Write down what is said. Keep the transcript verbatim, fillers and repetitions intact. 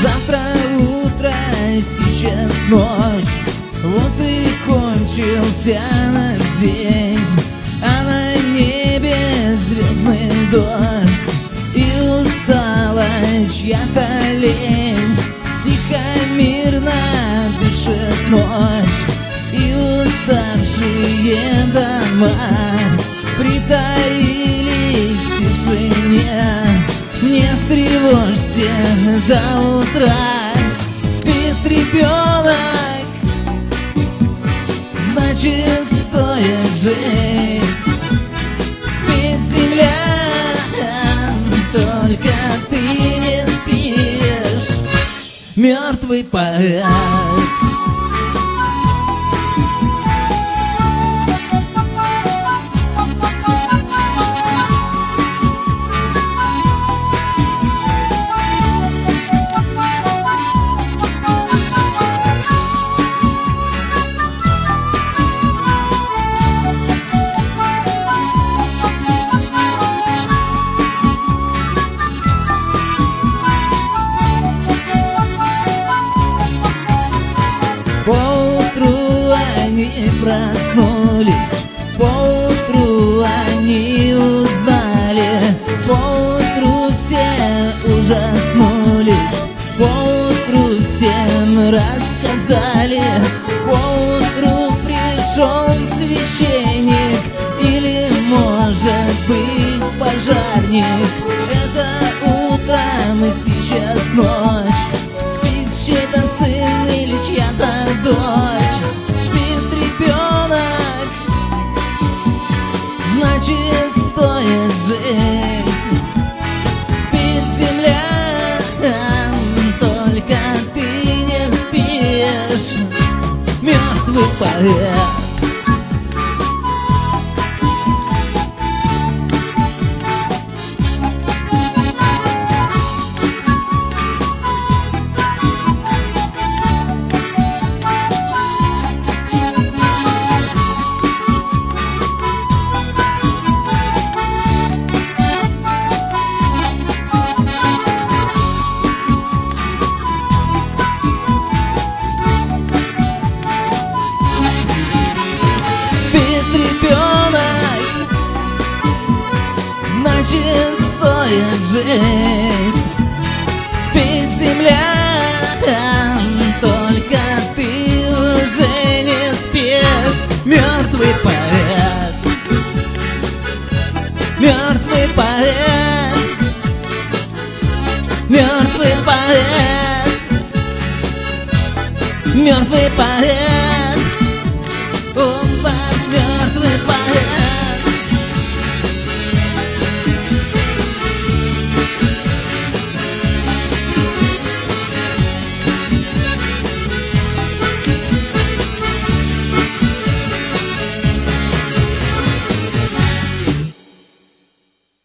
Завтра утро, сейчас ночь, вот и кончился наш день. А на небе звездный дождь и устала чья-то лень. Тихо, мирно дышит ночь, и уставшие дома притаились в тишине. Не тревожься до утра, спит ребенок, значит стоит жить. Спит земля, только ты не спишь, мертвый поэт. Поутру они проснулись, поутру они узнали, поутру все ужаснулись, поутру всем рассказали. Поутру пришел священник или, может быть, пожарник. Это утром и сейчас ночь, спит чей-то сын или чья-то дочь. Спит ребенок, значит стоит жить. Спит земля, только ты не спишь, мертвый поэт. Значит стоит жить. Спит земля, только ты уже не спишь, мертвый поэт. Мертвый поэт. Мертвый поэт. Мертвый поэт.